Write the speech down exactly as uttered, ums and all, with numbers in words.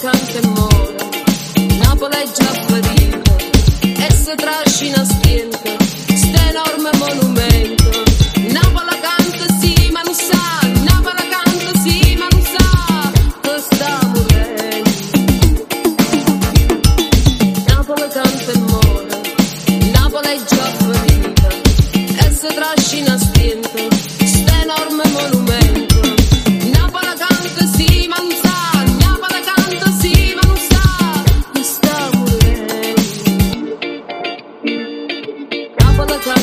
canta e muore, Napoli è già ferita e si trascina stienta, sta enorme monumento. Napoli canta sì ma non sa, Napoli canta sì ma non sa che sta morendo. Napoli canta e muore, Napoli è già ferita e si trascina stienta, sta enorme monumento. Napoli canta sì ma non sa, Napoli canta sì ma non sa che sta morendo. Napoli canta